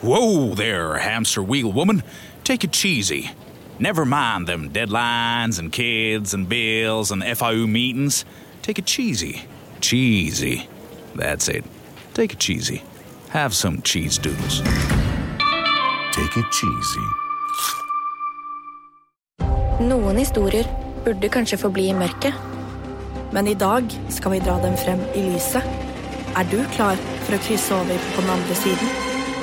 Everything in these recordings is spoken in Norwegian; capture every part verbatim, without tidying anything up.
Whoa there, hamster wheel woman. Take it cheesy. Never mind them deadlines and kids and bills and F I U meetings. Take it cheesy. Cheesy. That's it. Take it cheesy. Have some cheese doodles. Take it cheesy. Noen historier burde kanskje forbli i mørket. Men i dag skal vi dra dem frem i lyset. Er du klar for å krysse over på den andre siden?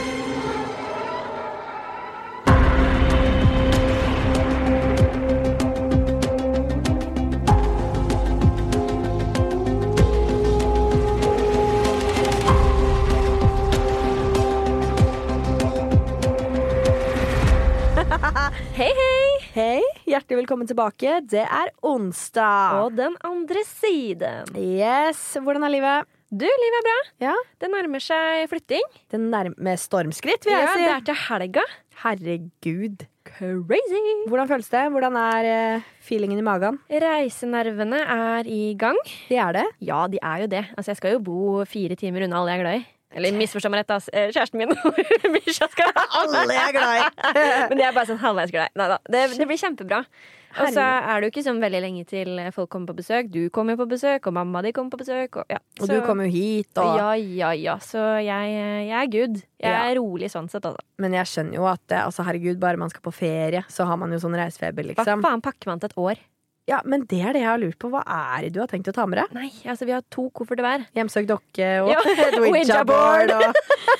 Hei, hei! Hei, hjertelig velkommen tilbake. Det er onsdag. Og den andre siden. Yes, hvordan er livet? Du, livet er bra. Ja. Det nærmer seg flytting. Det nærmer stormskritt, vil jeg Ja, si. det er til helga. Herregud. Crazy! Hvordan føles det? Hvordan er uh, feelingen i magen? Reisenervene er i gang. Det er det. Ja, de er jo det. Altså, jeg skal jo bo fire timer unna alle jeg er glad i. Eller misforstå meg rett, da. Kjæresten min og Misha skal Alle er glad i. Men det er bare sånn halvveis glad i. Neida, det, det blir kjempebra. Og så er det jo ikke sånn veldig lenge til folk kommer på besøk. Du kommer på besøk, og mamma di kommer på besøk. Og, ja. Og så, du kommer jo hit. Og... Ja, ja, ja. Så jeg, jeg er good. Jeg er Ja. rolig sånn sett, altså. Men jeg skjønner jo at altså, herregud, bare man skal på ferie, så har man jo sånn reisefeber, Hva liksom. faen pakker man til et år? Ja, men det er det jeg har lurt på. Hva er det du har tenkt å ta med deg? Nei, altså vi har to kofferter hver. Hjemsøkt dokke og Ja, et Ouija-board og...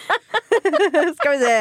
Skal vi se.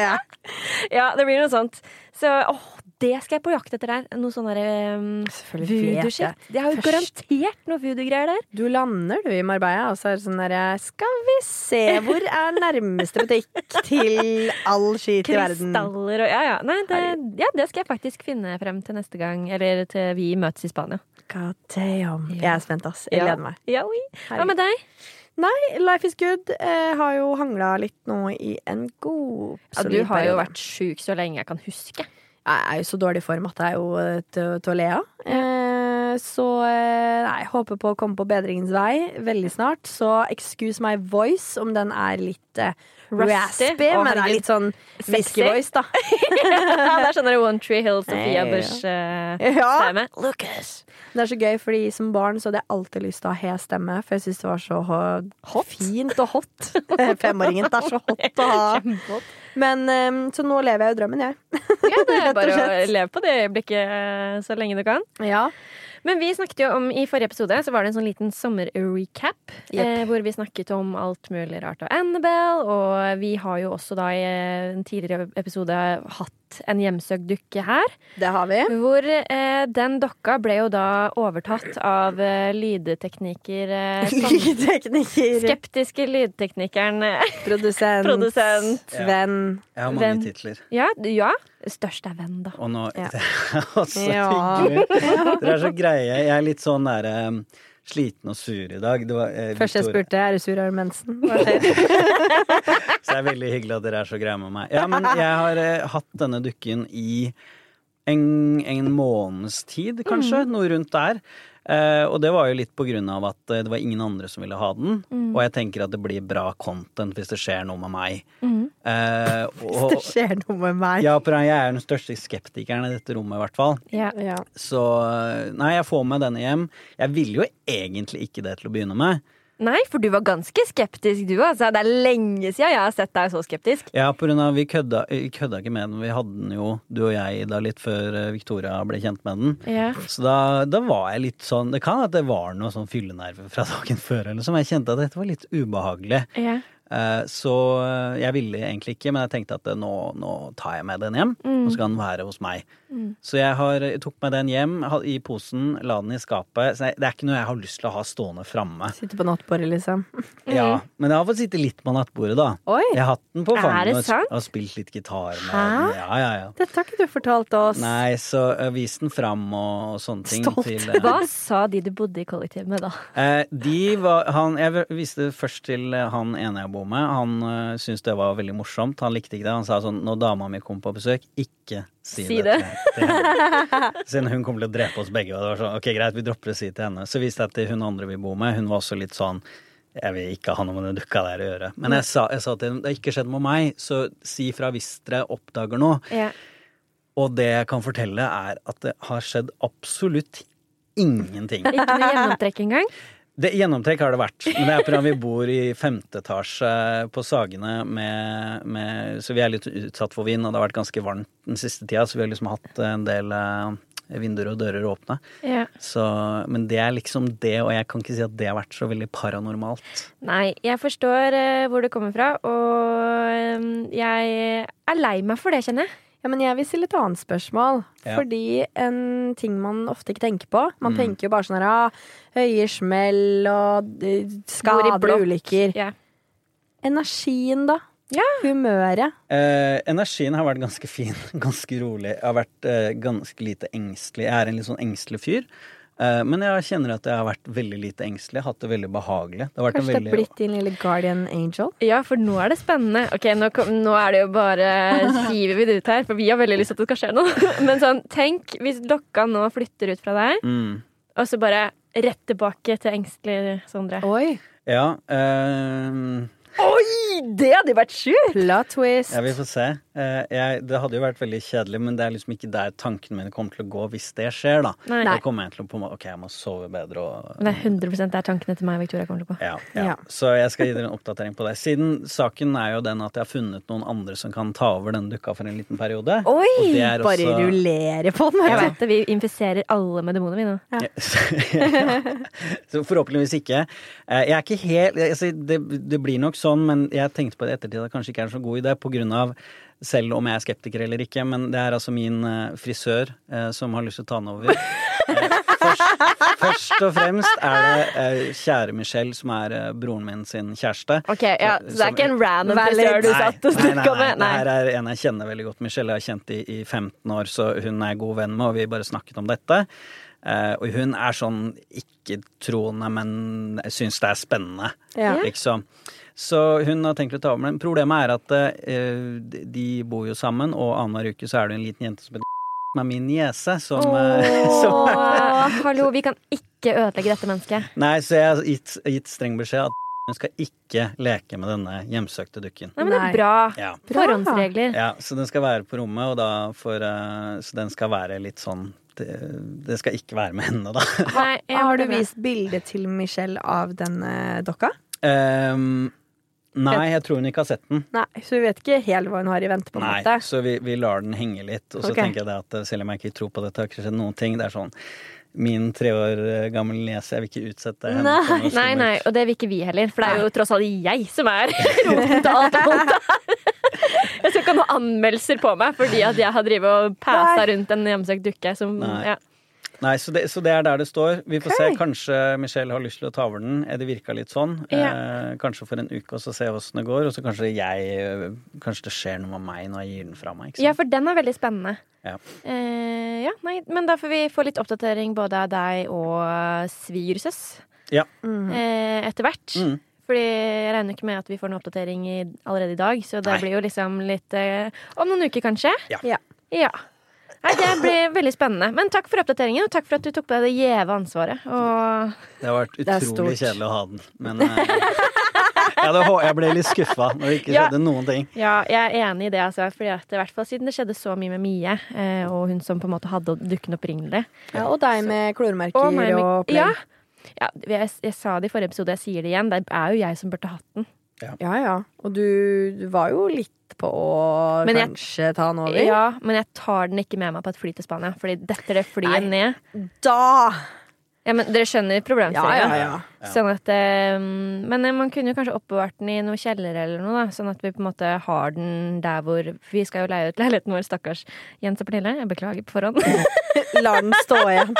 Ja, det blir noe sånt. Så åh, det skal jeg på jakt etter der. Noe sånn der um, Selvfølgelig vet jeg. voodoo-shit. Det har jo Først- garantert noe voodoo-greier der. Du lander du i Marbella, og så er det sånn der skal vi se, hvor er nærmeste butikk til all skit i verden? Krystaller og ja, ja. Nei, det, ja, det skal jeg faktisk finne frem til neste gang. Eller til vi møtes i Spania. God damn. Ja. Jeg er spent, ass. Jeg Ja. gleder meg. Ja, oui. Hva med deg? Nei, life is good. Jeg har jo hangla litt nå i en god Ja, du har jo vært syk så lenge jeg kan huske. Jeg er jo så dårlig i form at det er jo eh, til, til å le av. Eh, så eh, nei, jeg håper på å komme på bedringens vei veldig snart. Så excuse my voice om den er litt eh, Rusty. raspy, Å, men det er herregud. litt sånn Sexy. whisky-voice, da. Ja, det er sånn der One Tree Hill, Ja, Sofia ja, ja. Bush uh, Ja. stemme. Lucas. Det er så gøy, fordi som barn så hadde jeg alltid lyst til å ha hes stemme, for jeg synes det var så ho- fint og hot. Femåringen, det er så hot å ha. Kjempehot. Men um, så nå lever jeg jo drømmen, jeg. Ja, det er Rett og bare å slett. leve på det øyeblikket eh, så lenge du kan. Ja. Men vi snakket jo om, i forrige episode så var det en sånn liten sommer-recap, Yep. eh, hvor vi snakket om alt mulig rart av Annabelle, og vi har jo også da i en tidligere episode hatt en hjemsøkt dukke her, Det har vi. hvor eh, den dokka ble jo da overtatt av eh, lydtekniker, eh, som Lydtekniker, skeptiske lydteknikeren, eh, produsent, Produsent. venn. Jeg har mange Hvem? titler. ja, ja, størst er venn da. Og nå Ja. Det er også Ja. hyggelig. Dere er så greie. Jeg er litt sånn der um, sliten og sur i dag. Det var, eh, Først jeg Victoria- spurte, er du sur av mensen? Hva skjer? Så det er veldig hyggelig at dere er så greie med meg. Ja, men jeg har eh, hatt denne dukken i en, en måneds tid, kanskje. Noe rundt der. Eh, og det var jo litt på grunn av at eh, det var ingen andre som ville ha den. Og jeg tenker at det blir bra content hvis det skjer noe med meg. Eh, og, Det skjer noe med meg. ja, for jeg er den største skeptikeren i dette rommet, i hvert fall. Ja. Ja. Så nei, jeg får med denne hjem. Jeg ville jo egentlig ikke det til å begynne med. Nei, for du var ganske skeptisk du, altså. Det er lenge siden jeg har sett deg så skeptisk. Ja, på grunn av vi kødda, vi kødda ikke med den. Vi hadde den jo, du og jeg, da litt før eh, Victoria ble kjent med den. Ja. Så da, da var jeg litt sånn, det kan at det var noe sånn fyllenerver fra dagen før, eller som jeg kjente at dette var litt ubehagelig. Ja. Eh, Så eh, jeg ville egentlig ikke, men jeg tenkte at eh, nå, nå tar jeg med den hjem, og så kan den være hos meg. Så jeg har, jeg tok med den hjem ha- i posen, la den i skapet. Så jeg, det er ikke noe jeg har lyst til å ha stående framme. Sitter på nattbordet, liksom. Ja, men jeg har fått sitte litt på nattbordet, da. Oi, Jeg har hatt den på Er fanget det og, sant? og spilt litt gitar med Hæ? den. Ja, ja, ja. dette har ikke du fortalt oss. Nei, så uh, vis den fram og, og sånne ting. Stolt. Til, eh, Hva sa de du bodde i kollektiv med da? eh, de var, han, jeg viste det først til eh, han ene jeg bor med. Han uh, syntes det var veldig morsomt. Han likte ikke det. Han sa sånn, når dama mi kom på besøk, ikke si, Si det. det. til henne. Siden hun kommer til å drepe oss begge. Og det var sånn, ok, greit, vi dropper å si det til henne. Så viste jeg til hun andre vi bor med. Hun var også litt sånn, jeg vil ikke ha noe med den dukka der å gjøre. Men jeg sa, jeg sa til dem, det har ikke skjedd med meg, så si fra hvis dere oppdager noe. Ja. Og det jeg kan fortelle er at det har skjedd absolutt ingenting. Ikke noe gjennomtrekk engang? Det gjennomtrekk har det vært, men det er fordi vi bor i femte etasje på Sagene med, med, så vi er litt utsatt for vind, og det har vært ganske varmt den siste tida, så vi har liksom hatt en del uh, vinduer og dører åpne. Ja. Så, men det er liksom det, og jeg kan ikke si at det har vært så veldig paranormalt. Nei, jeg forstår uh, hvor det kommer fra, og um, jeg er lei meg for det, kjenner jeg. Ja, men jeg vil stille et annet spørsmål. Ja. Fordi en ting man ofte ikke tenker på. Man mm. tenker jo bare sånn her, ah, høye smell og skader og ulykker. Ja. Energien da? Ja. Humøret? Eh, energien har vært ganske fin, ganske rolig. Jeg har vært eh, ganske lite engstelig. Jeg er en litt sånn engstelig fyr. Eh, men jeg kjenner at jeg har vært veldig lite engstelig. Jeg har hatt det veldig behagelig. Det har vært Kanskje veldig... det har blitt din lille guardian angel? Ja, for nå er det spennende. Ok, nå, kom, nå er det jo bare hiver vi det ut her, for vi har veldig lyst til at det skal skje noe. Men sånn, tenk hvis dokka nå flytter ut fra deg, mm. og så bare rett tilbake til engstelig Sondre. Oi. Ja, eh... Oi, det hadde vært sjukt! Plot twist. Ja, vi får se. Eh, jeg, det hadde jo vært veldig kjedelig, men det er liksom ikke der tankene mine kommer til å gå hvis det skjer, da. Nei. Da kommer jeg til å på en måte, ok, jeg må sove bedre og... Det er hundre prosent der tankene til meg og Victoria kommer til å gå. Ja, ja. ja. Så jeg skal gi dere en oppdatering på det. Siden saken er jo den at jeg har funnet noen andre som kan ta over denne dukka for en liten periode. Oi, også... bare rullere på den. Jeg vet det, vi infiserer alle med demoner vi nå. Ja. ja. Så forhåpentligvis ikke. Jeg er ikke helt... Altså, det, det blir nok sånn, men jeg tenkte på det ettertid at det kanskje ikke er en så god idé på grunn av, selv om jeg er skeptiker eller ikke, men det er altså min uh, frisør uh, som har lyst til å ta den over. Uh, først, først og fremst er det uh, kjære Michelle, som er uh, broren min sin kjæreste. Ok, ja, så det er ikke en random frisør du satt og snakket med? Nei, det her er en jeg kjenner veldig godt. Michelle har kjent i, i femten år, så hun er god venn med, og vi bare snakket om dette. Uh, og hun er sånn ikke-troende, men jeg synes det er spennende, ja. Liksom. Så hun har tenkt å ta over. Men problemet er at uh, de bor jo sammen, og annenhver uke så er det en liten jente som heter med min niese, som, oh, som hallo, vi kan ikke ødelegge dette mennesket. Nei, så jeg har gitt, gitt streng beskjed at hun skal ikke leke med denne hjemsøkte dukken. Nei, men det er bra. Ja. Forhåndsregler. Ja, så den skal være på rommet, og da for, uh, så den skal være litt sånn det, det skal ikke være med henne, da. Nei, har du vist bildet til Michelle av denne dokka? Um, nei, jeg tror hun ikke har sett den. Nei, så vi vet ikke helt hva hun har i vente på en måte. Nei, så vi, vi lar den henge litt, og så okay. tenker jeg det at selv om jeg ikke tror på det, det har ikke skjedd noen ting, det er sånn min tre år gammel niese, jeg vil ikke utsette henne. Nei, nei, nei, og det vil ikke vi heller, for det er jo tross alt jeg som er roten til alt vondt. Jeg skal ikke ha noen anmeldelser på meg fordi at jeg har drivet og pæsa rundt en hjemsøkt dukke som, nei. Ja. Nei, så det, så det er der det står. Vi får okay. se, kanskje Michelle har lyst til å ta over den. Det virker litt sånn. Ja. Eh, kanskje for en uke, og så se hvordan det går. Og så kanskje jeg, kanskje det skjer noe med meg når jeg gir den fra meg. Ikke sant? Ja, for den er veldig spennende. Ja. Eh, ja, nei, men da får vi få litt oppdatering både av deg og svigersøs. Ja. Mm. Eh, etter hvert. Mm. Fordi jeg regner ikke med at vi får en oppdatering i, allerede i dag, så det nei. Blir jo liksom litt eh, om noen uker kanskje. Ja. Ja. Ja. Nei, det blir veldig spennende. Men takk for oppdateringen, og takk for at du tok på deg det gjeve ansvaret. Og det har vært utrolig kjedelig å ha den. Men uh, jeg, jeg ble litt skuffa når det ikke skjedde ja, noen ting. Ja, jeg er enig i det, altså. Fordi at i hvert fall siden det skjedde så mye med Mie, eh, og hun som på en måte hadde dukken opprinnelig. Ja, og deg med klormerker og, med, og play. Ja, ja jeg, jeg sa det i forrige episode, jeg sier det igjen. Det er jo jeg som burde hatt den. Ja, ja. ja. Og du, du var jo litt på å men kanskje jeg, ta den over. Ja, men jeg tar den ikke med meg på et fly til Spania, fordi detter det flyet ned. Da! Ja, men dere skjønner problemstillingen. Ja, ja, ja. Sånn at, um, men man kunne jo kanskje oppbevart den i noe kjeller eller noe, da, sånn at vi på en måte har den der hvor vi skal jo leie ut leiligheten vår, stakkars Jens og Pernille. Jeg beklager på forhånd. Lar den stå igjen.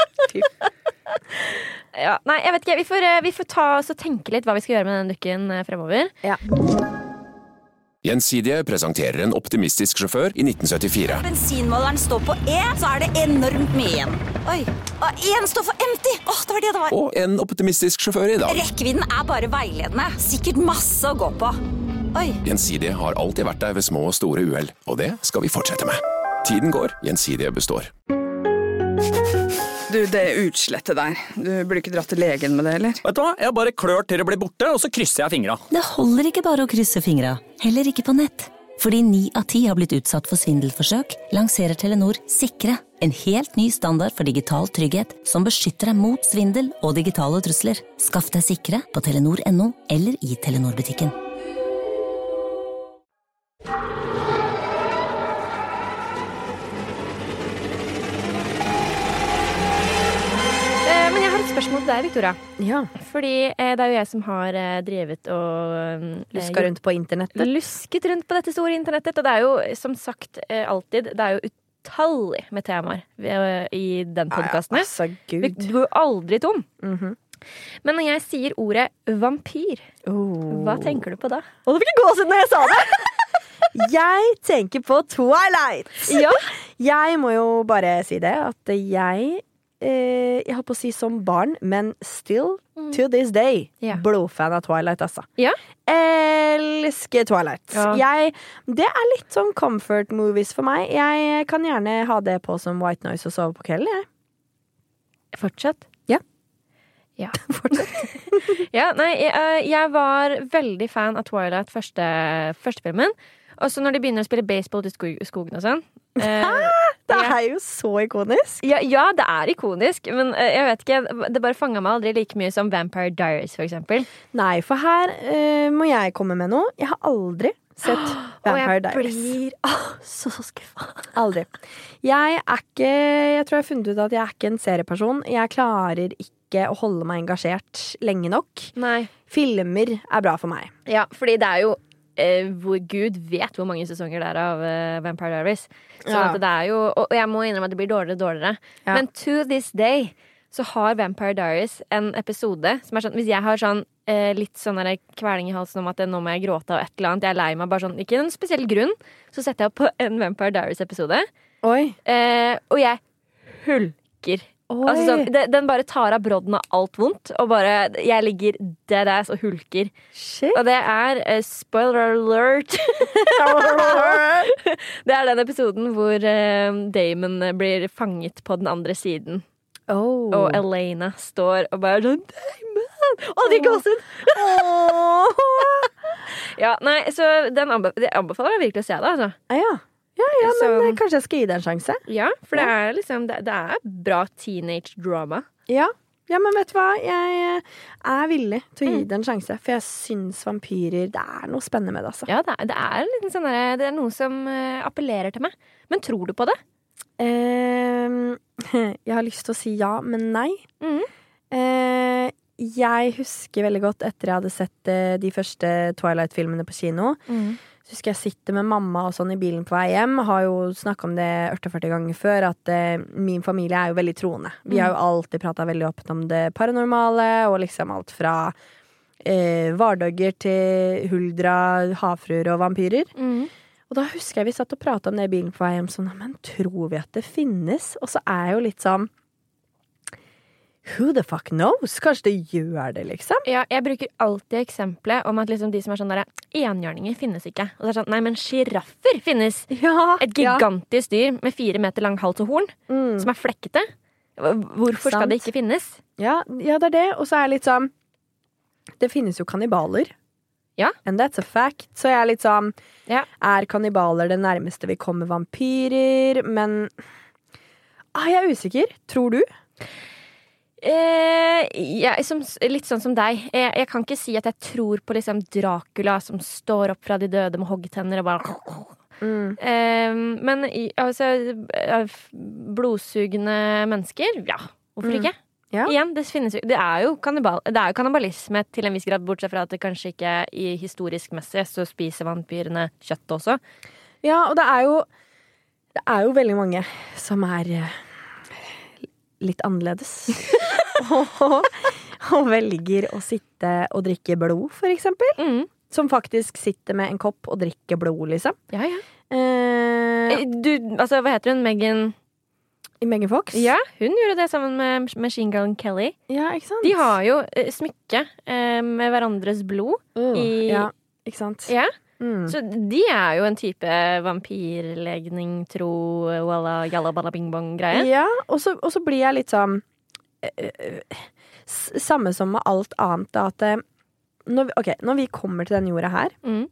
Ja, nei, jeg vet ikke. Vi får, vi får ta oss og tenke litt hva vi skal gjøre med den dukken fremover. Ja. Gjensidige presenterer en optimistisk sjåfør i nitten syttifire. Bensinmåleren står på E, så er det enormt mye igjen. Oi, og en står for empty. Åh, det var det det var. Og en optimistisk sjåfør i dag. Rekkevidden er bare veiledende. Sikkert masse å gå på. Oi. Gjensidige har alltid vært der ved små og store uhell, og det skal vi fortsette med. Tiden går, Gjensidige består. Du, det utslettet der. Du burde ikke dratt til legen med det, eller? Vet du hva? Jeg bare klør til det blir borte, og så krysser jeg fingra. Det holder ikke bare å krysse fingra, heller ikke på nett. Fordi ni av ti har blitt utsatt for svindelforsøk, lanserer Telenor Sikre, en helt ny standard for digital trygghet som beskytter deg mot svindel og digitale trusler. Skaff deg Sikre på telenor punktum no eller i Telenor-butikken. Spørsmål til deg, Victoria. Ja. Fordi eh, det er jo jeg som har eh, drevet og eh, Luska rundt på internettet. Lusket rundt på dette store internettet. Og det er jo, som sagt, eh, alltid Det er jo utallig med temaer eh, i den podcasten. Ja, altså, Gud. Vi går aldri tom. Mm-hmm. Men når jeg sier ordet vampyr, oh. hva tenker du på da? Og det fikk ikke gåsehud når jeg sa det! Jeg tenker på Twilight. Ja. Jeg må jo bare si det, at jeg jeg har på å si som barn, men still mm. to this day ja. blodfan av Twilight, altså. Ja. Elsker Twilight. Ja. Jeg, det er litt sånn comfort movies for meg. Jeg kan gjerne ha det på som white noise og sove på kvelden, jeg. Fortsett? Ja. Ja, fortsett. ja, nei, jeg, jeg var veldig fan av Twilight første, første filmen. Og så når de begynner å spille baseball til skog, skogen og sånn eh, det er jo så ikonisk. Ja, ja, det er ikonisk. Men uh, jeg vet ikke, det bare fanget meg aldri like mye som Vampire Diaries, for eksempel. Nei, for her uh, må jeg komme med noe. Jeg har aldri sett Vampire Diaries. Og jeg blir oh, så skuffa. Aldri. Jeg er ikke Jeg tror jeg har funnet ut at jeg er ikke en serieperson. Jeg klarer ikke å holde meg engasjert lenge nok. Nei. Filmer er bra for meg. Ja, fordi det er jo Uh, hvor Gud vet hvor mange sesonger det er av uh, Vampire Diaries. Så ja. det er jo, og jeg må innrømme at det blir dårligere og dårligere. Ja. Men to this day så har Vampire Diaries en episode som er sånn, hvis jeg har sånn uh, litt sånn kveling i halsen om at nå må jeg gråte av et eller annet, jeg er lei meg bare sånn, ikke en spesiell grunn, så setter jeg opp på en Vampire Diaries episode. Oi. Uh, og jeg hulker. Altså sånn, det, den bare tar av brodden av alt vondt, og bare jeg ligger dead ass og hulker. Shit. Og det er uh, spoiler alert. Det er den episoden hvor uh, Damon blir fanget på den andre siden. Oh. Og Elena står og bare sånn Damon! Å, det går sånn! Ja, nei, så den anbe- jeg anbefaler jeg virkelig å se det, altså. Ja. Ja, ja, men så, kanskje jeg skal gi det en sjanse. Ja, for det er liksom Det, det er bra teenage drama. Ja. ja, men vet du hva? Jeg er villig til å gi mm. det en sjanse. For jeg syns vampyrer Det er noe spennende med det, altså. Ja, det er, det er, litt sånn der, det er noe som uh, appellerer til meg. Men tror du på det? Uh, jeg har lyst til å si ja, men nei. Mm. Uh, jeg husker veldig godt etter jeg hadde sett uh, de første Twilight-filmene på kino. Mm. Så husker jeg sitte med mamma og sånn i bilen på vei hjem. Har jo snakket om det førti ganger før, at eh, min familie er jo veldig troende. Vi har jo alltid pratet veldig åpent om det paranormale, og liksom alt fra eh, vardøgger til huldra, havfruer og vampyrer. Mm. Og da husker jeg vi satt og pratet om det i bilen på vei hjem, sånn, men tror vi at det finnes? Og så er jeg jo litt sånn, who the fuck knows? Kanskje det gjør det, liksom? Ja, jeg bruker alltid eksempelet om at liksom de som er sånn der enhjørninger finnes ikke. Og det er sånn, nei, men giraffer finnes. Ja, Et gigantisk dyr med fire meter lang hals og horn, mm. som er flekkete. Hvorfor skal det ikke finnes? Ja, ja, det er det. Og så er jeg litt sånn, det finnes jo kannibaler. Ja. And that's a fact. Så jeg er litt sånn, ja. Er kannibaler det nærmeste vi kommer vampyrer? Men ah, jeg er usikker. Tror du? Eh, jeg, som, litt sånn som deg. Jeg, jeg kan ikke si at jeg tror på liksom Dracula som står opp fra de døde med hoggtenner og bare mm. eh, Men altså, blodsugende mennesker, ja. Hvorfor mm. ikke? Ja. Igjen, det, finnes, det er jo kannibal, det er jo kannibalisme til en viss grad, bortsett fra at det kanskje ikke i historisk messig så spiser vampyrene kjøtt også. Ja, og det er jo Det er jo veldig mange som er litt annerledes. og, og velger å sitte og drikke blod, for eksempel. Mm. Som faktisk sitter med en kopp og drikker blod, liksom. Ja, ja. Eh, du, altså, hva heter hun? Megan Megan Fox? Ja, hun gjorde det sammen med Machine Gun Kelly. Ja, ikke sant? De har jo eh, smykke eh, med hverandres blod. uh, i, ja, ikke sant? Ja. Mm. Så de er jo en type vampyrlegning, tro, walla, jalla, balla, bing, bong greie. Ja, og så, og så blir jeg litt sånn øh, samme som med alt annet, da, at når vi, ok, når vi kommer til denne jorda her, mm.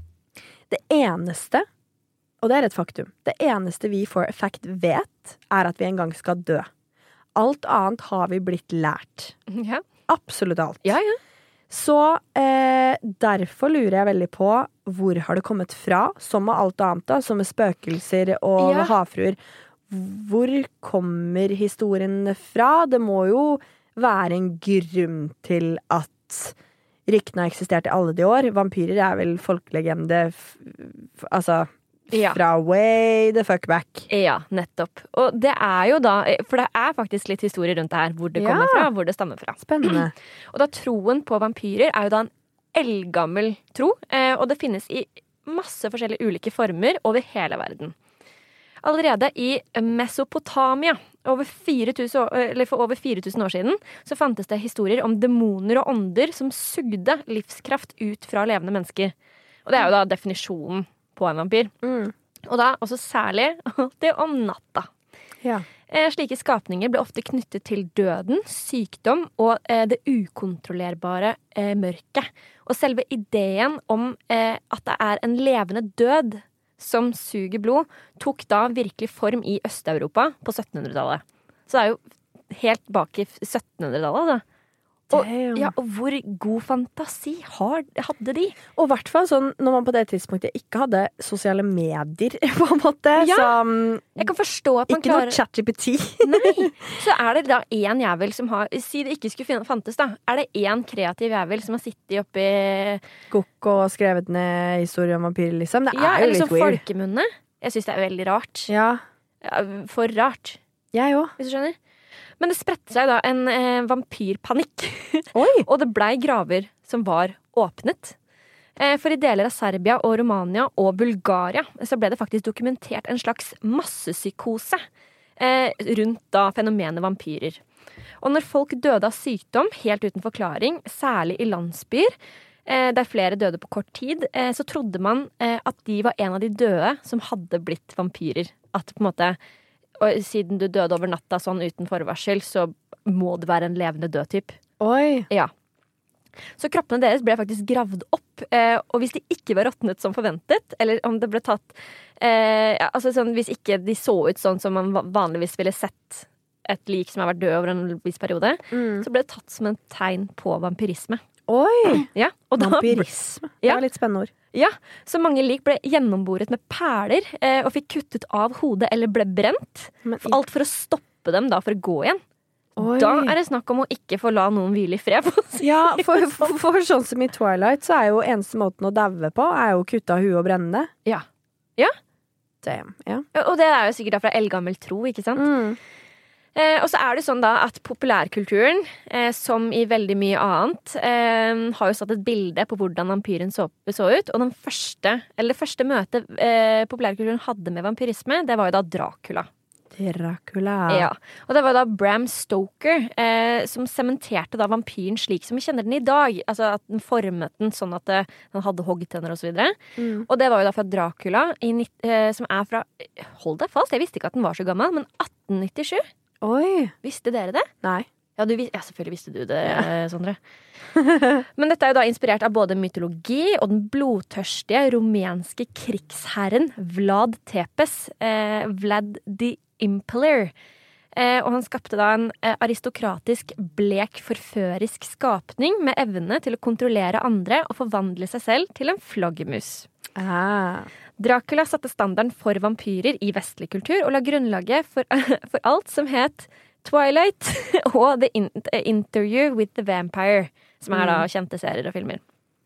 det eneste, og det er et faktum, det eneste vi for effekt vet, er at vi en gang skal dø. Alt annet har vi blitt lært. Ja. Absolutt alt. Ja, ja. Så eh, derfor lurer jeg veldig på hvor har det kommet fra, som med alt annet da, som med spøkelser og Ja. havfruer. Hvor kommer historien fra? Det må jo være en grunn til at ryktene har eksistert i alle de år. Vampyrer er vel folkelegende, f- f- altså... Ja. Fra way the fuck back. Ja, nettopp. Og det er jo da, for det er faktisk litt historie rundt det her, hvor det Ja. kommer fra, hvor det stammer fra. Spennende. Og da troen på vampyrer er jo da en eldgammel tro, eh, og det finnes i masse forskjellige ulike former over hele verden. Allerede i Mesopotamia, over fire tusen, år- eller for over fire tusen år siden, så fantes det historier om demoner og ånder som sugde livskraft ut fra levende mennesker. Og det er jo da definisjonen på en vampyr. Mm. Og da også særlig det om natta. Ja. Eh, slike skapninger ble ofte knyttet til døden, sykdom og eh, det ukontrollerbare eh, mørket. Og selve ideen om eh, at det er en levende død som suger blod, tok da virkelig form i Øst-Europa på syttenhundretallet. Så det er jo helt bak i syttenhundretallet, altså. Og, ja, og hvor god fantasi har, hadde de? Og i hvert fall sånn, når man på det tidspunktet ikke hadde sosiale medier, på en måte. Ja, som, jeg kan forstå at man ikke klarer... noe ChatGPT. Nei, så er det da en jævel som har... Si det ikke skulle fantes da. Er det en kreativ jævel som har sittet oppi... Gokk og skrevet ned historier om vampyrer, liksom. Det ja, er jo litt litt sånn weird. folkemunne. Jeg synes det er veldig rart. Ja. Ja, for rart. Jeg òg. Hvis du skjønner. Men det spredte seg da en eh, vampyrpanikk. Oi. Og det blei graver som var åpnet. Eh, for i deler av Serbia og Romania og Bulgaria så ble det faktisk dokumentert en slags massepsykose eh, rundt da fenomenet vampyrer. Og når folk døde av sykdom helt uten forklaring, særlig i landsbyer, eh, der flere døde på kort tid, eh, så trodde man eh, at de var en av de døde som hadde blitt vampyrer. At på en måte... Og siden du døde over natta sånn uten forvarsel, så må det være en levende død typ. Oi. Ja. Så kroppene deres ble faktisk gravd opp, eh, og hvis de ikke var råtnet som forventet, eller om det ble tatt eh, ja, altså sånn, hvis ikke de så ut sånn som man vanligvis ville sett et lik som har vært død over en viss periode, Mm. så ble det tatt som en tegn på vampyrisme. Oi! Ja, og da- Vampyrisme. Det Ja. var litt spennende ord. Ja, så mange lik ble gjennomboret med perler eh, og fikk kuttet av hodet eller ble brent. For alt for å stoppe dem da for å gå igjen. Oi. Da er det snakk om å ikke få la noen hvile i fred. For å si Ja, det for, sånn. for, for sånn som i Twilight, så er jo eneste måten å daue på, er jo å kutte av huet og brenne det. Ja. Ja. Damn. Ja. Ja, og det er jo sikkert da fra eldgammel tro, ikke sant? Mm. Eh, og så er det sånn da at populærkulturen, eh, som i veldig mye annet, eh, har jo satt et bilde på hvordan vampyren så, så ut. Og den første, eller det første møtet eh, populærkulturen hadde med vampyrisme, det var jo da Dracula. Dracula. Ja, og det var da Bram Stoker eh, som sementerte da vampyren slik som vi kjenner den i dag. Altså at den formet den sånn at det, den hadde hoggtenner og så videre. Mm. Og det var jo da fra Dracula, i, nitt- eh, som er fra, hold deg fast, jeg visste ikke at den var så gammel, men atten nittisju. Oi. Visste dere det? Nei. Ja, du, vis- ja, selvfølgelig visste du det, ja. Sondre. Men dette er jo da inspirert av både mytologi og den blodtørstige rumenske krigsherren Vlad Tepes, eh, Vlad the Impaler. Eh, og han skapte da en eh, aristokratisk, blek, forførisk skapning med evne til å kontrollere andre og forvandle seg selv til en flaggermus. Ah. Dracula satte standarden for vampyrer i vestlig kultur og la grunnlaget for, for alt som het Twilight og The Interview with the Vampire, som er da kjente serier og filmer.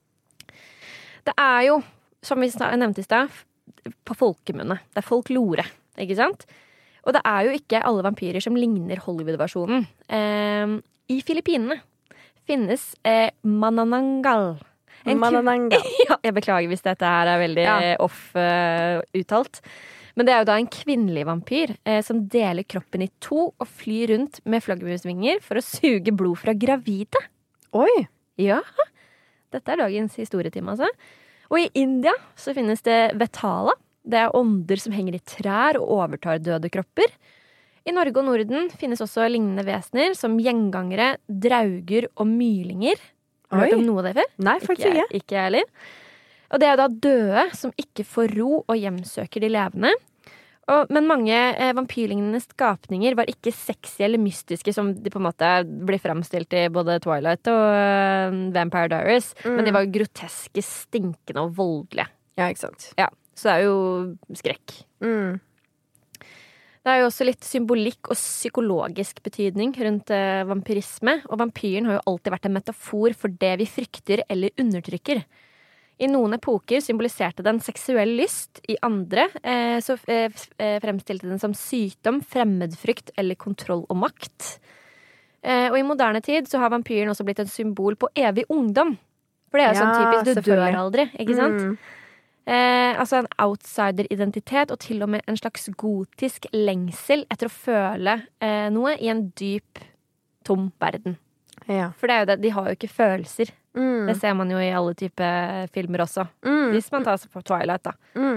Det er jo, som vi nevnte i stad, på folkemunne. Det er folklore, ikke sant? Og det er jo ikke alle vampyrer som ligner Hollywood-versjonen. Eh, I Filippinene finnes eh, Manananggal. En Manananggal. Ja, jeg beklager hvis dette her er veldig Ja. off-uttalt. Men det er jo da en kvinnelig vampyr eh, som deler kroppen i to og flyr rundt med flaggermusvinger for å suge blod fra gravide. Oi! Ja, dette er dagens historietime, altså. Og i India så finnes det Vetala. Det er ånder som henger i trær og overtar døde kropper. I Norge og Norden finnes også lignende vesener som gjengangere, drauger og mylinger. Har du hørt om noe av det før? Nei, faktisk ikke. Ikke jeg heller. Og det er da døde som ikke får ro og hjemsøker de levende. Og, men mange eh, vampyrlignende skapninger var ikke sexy eller mystiske, som de på en måte blir fremstilt i både Twilight og uh, Vampire Diaries. Mm. Men de var groteske, stinkende og voldelige. Ja, ikke sant? Ja, så det er jo skrekk. Mm. Det er jo også litt symbolikk og psykologisk betydning rundt uh, vampyrisme. Og vampyren har jo alltid vært en metafor for det vi frykter eller undertrykker. I noen epoker symboliserte den seksuell lyst, i andre eh, så eh, fremstilte den som sykdom, fremmedfrykt eller kontroll og makt. Eh, og i moderne tid så har vampyren også blitt et symbol på evig ungdom. For det er jo ja, sånn typisk, du dør aldri, ikke sant? Mm. Eh, altså en outsider-identitet og til og med en slags gotisk lengsel etter å føle eh, noe i en dyp, tom verden. Ja. For det er jo det, de har jo ikke følelser. Mm. Det ser man jo i alle typer filmer også. Mm. Hvis man tar seg på Twilight, da. Mm.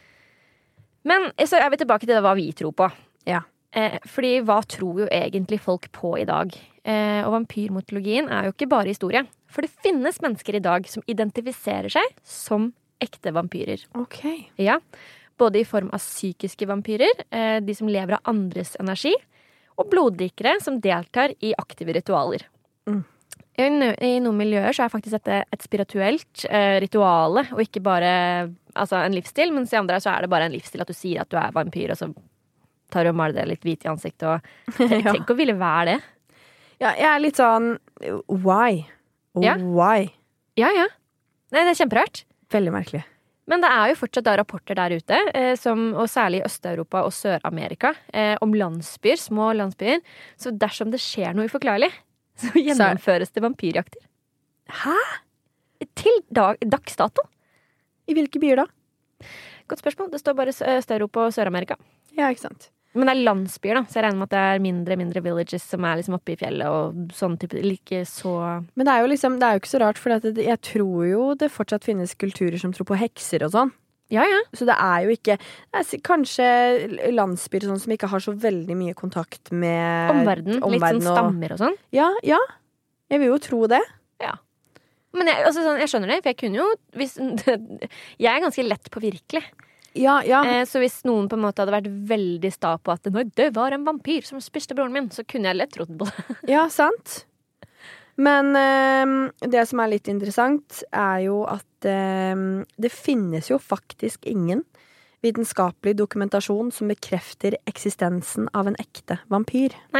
Men så er vi tilbake til det, hva vi tror på. Ja. Eh, fordi hva tror jo egentlig folk på i dag? Eh, og vampyrmytologien er jo ikke bare historie. For det finnes mennesker i dag som identifiserer seg som ekte vampyrer. Ok. Ja. Både i form av psykiske vampyrer, eh, de som lever av andres energi, og bloddrikkere som deltar i aktive ritualer. Mm. I, I noen miljøer så er faktisk dette et spirituelt eh, rituale, og ikke bare altså, en livsstil, mens i andre så er det bare en livsstil at du sier at du er vampyr, og så tar du og maler det litt hvit i ansiktet, og tenk, tenk å ville være det. Ja, jeg er litt sånn, why? Ja. Why? Ja, ja. Nei, det er kjemperørt. Veldig merkelig. Men det er jo fortsatt da rapporter der ute, eh, som, og særlig i Øst-Europa og Sør-Amerika, eh, om landsbyer, små landsbyer. Så dersom det skjer noe uforklarlig, så gjennomføres det vampyrjakter. Hæ? Til dag, dagsdato. I hvilke byer da? Godt spørsmål. Det står bare Øst-Europa og Sør-Amerika. Ja, ikke sant. Men det er landsbyer, da, så jeg regner med at det er mindre mindre villages som er liksom oppe i fjellet og sånn type, like så. Men det er jo liksom, det er jo ikke så rart, for det, jeg tror jo det fortsatt finnes kulturer som tror på hekser og sånn. Ja, ja. Så det er jo ikke, det er kanskje landsbyer sånn som ikke har så veldig mye kontakt med omverden, omverden litt sånn stammer og sånn. Ja, ja. Jeg vil jo tro det. Ja. Men jeg, altså, sånn, jeg skjønner det, for jeg kunne jo hvis, jeg er ganske lett på virkelig. Ja, ja. Eh, så hvis noen på en måte hadde vært veldig sta på at det var en vampyr som spiste broren min, så kunne jeg lett trodd på det. Ja, sant. Men eh, det som er litt interessant er jo at eh, det finnes jo faktisk ingen vitenskapelig dokumentasjon som bekrefter eksistensen av en ekte vampyr. Nei.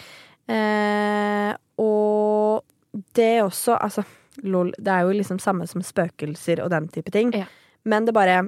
Eh, og det også, altså, lol, det er jo liksom samme som spøkelser og den type ting. Ja. Men det bare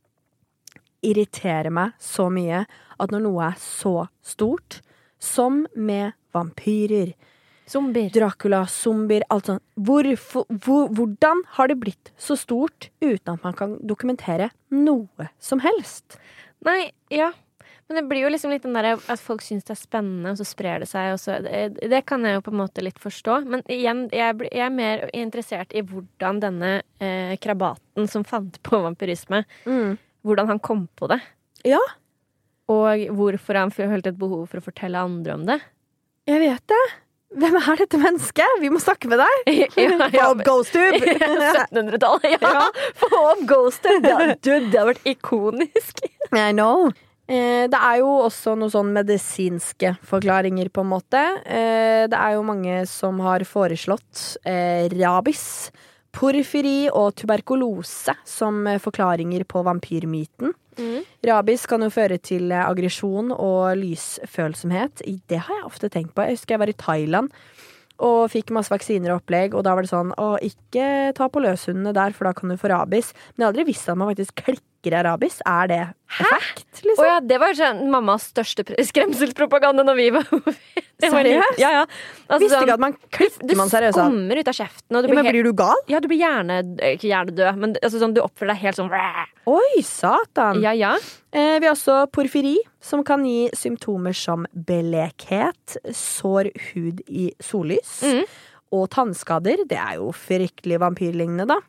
irriterer meg så mye at når noe er så stort, som med vampyrer, zombier, Dracula, zombier, alt sånt, hvor, hvor, hvordan har det blitt så stort uten at man kan dokumentere noe som helst? Nei, ja. Men det blir jo liksom litt den der at folk synes det er spennende, og så sprer det seg, og så, det, det kan jeg jo på en måte litt forstå. Men igjen, jeg, jeg er mer interessert i hvordan denne eh, krabaten som fant på vampyrisme, mm. hvordan han kom på det. Ja. Og hvorfor han følte et behov for å fortelle andre om det. Jeg vet det. Hvem er dette mennesket? Vi må snakke med deg. Ja, ja, få opp GhostTube. syttenhundretallet, ja. Få opp GhostTube. Ja, du, det har vært ikonisk. I know. Eh, det er jo også noen sånn medisinske forklaringer på en måte. Eh, det er jo mange som har foreslått eh, rabis, porfyri og tuberkulose som forklaringer på vampyrmyten. Mm. Rabis kan jo føre til aggresjon og lysfølsomhet. Det har jeg ofte tenkt på. Jeg husker jeg var i Thailand og fikk masse vaksiner og opplegg, og da var det sånn, å, ikke ta på løshundene der, for da kan du få rabis. Men jeg har aldri visst at man faktisk klikker av rabis. Er det effekt, liksom? Å ja, det var sånn mammas største skremselspropaganda når vi var seriøst? Ja, ja. Altså, visste ikke at man klikker man seriøst. Det skummer ut av kjeften. Og du ja, men blir, blir du gal? Ja, du blir gjerne, ikke gjerne død, men altså, sånn, du oppfører deg helt sånn. Oi, satan. Ja, ja. Eh, vi har også porfyri, som kan gi symptomer som blekhet, sår hud i sollys, mm. og tannskader. Det er jo fryktelig vampyrlignende, da.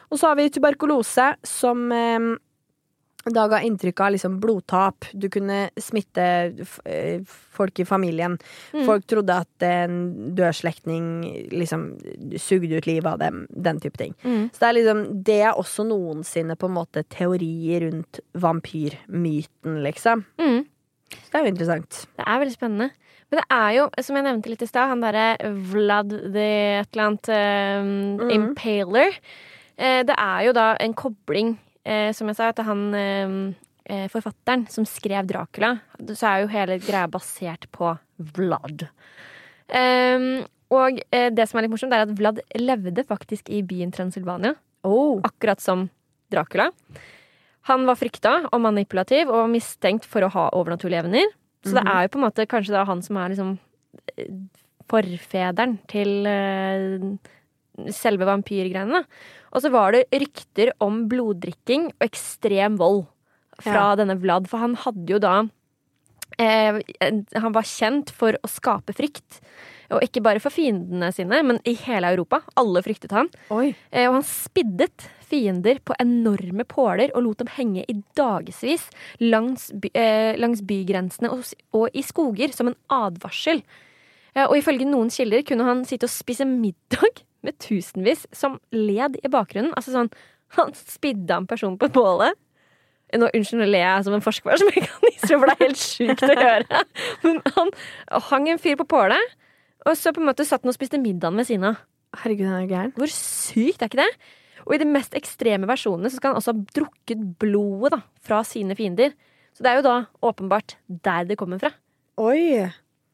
Og så har vi tuberkulose, som eh, da ga inntrykk av liksom blodtap. Du kunne smitte f- eh, folk i familien. Mm. Folk trodde at en død slektning liksom sugde ut livet av dem, den type ting. Mm. Så det er liksom, det er også noensinne på en måte teorier rundt vampyrmyten, liksom. Mm. Så det er jo interessant. Det er veldig spennende. Men det er jo, som jeg nevnte litt i sted, han derre Vlad the et eller annet um, mm. Impaler. Eh, det er jo da en kobling, eh, som jeg sa, at han eh, forfatteren som skrev Dracula, så er jo hele greia basert på Vlad. Um, og eh, det som er litt morsomt, er at Vlad levde faktisk i byen Transylvania. Oh. Akkurat som Dracula. Han var frykta og manipulativ og mistenkt for å ha overnaturlige evner. Så det er jo på en måte kanskje da han som er liksom forfederen til uh, selve vampyrgreiene. Og så var det rykter om bloddrikking og ekstrem vold fra ja. denne Vlad. For han hadde jo da eh, han var kjent for å skape frykt. Og ikke bare for fiendene sine, men i hele Europa. Alle fryktet han. Eh, og han spiddet fiender på enorme påler og lot dem henge i dagevis langs, by, eh, langs bygrensene og, og i skoger som en advarsel. Eh, og ifølge noen kilder kunne han sitte og spise middag med tusenvis som led i bakgrunnen. Altså sånn, han spidde en person på bålet. Nå, unnskyld, nå ler jeg som en forsvarsmekanisme, for det er helt sykt å gjøre. Men han hang en fyr på pålet, og så på en måte satt han og spiste middagen ved siden av. Herregud, han er gæren. Hvor sykt er ikke det? Og i de mest ekstreme versjonene så skal han også ha drukket blodet da, fra sine fiender. Så det er jo da åpenbart der det kommer fra. Oi.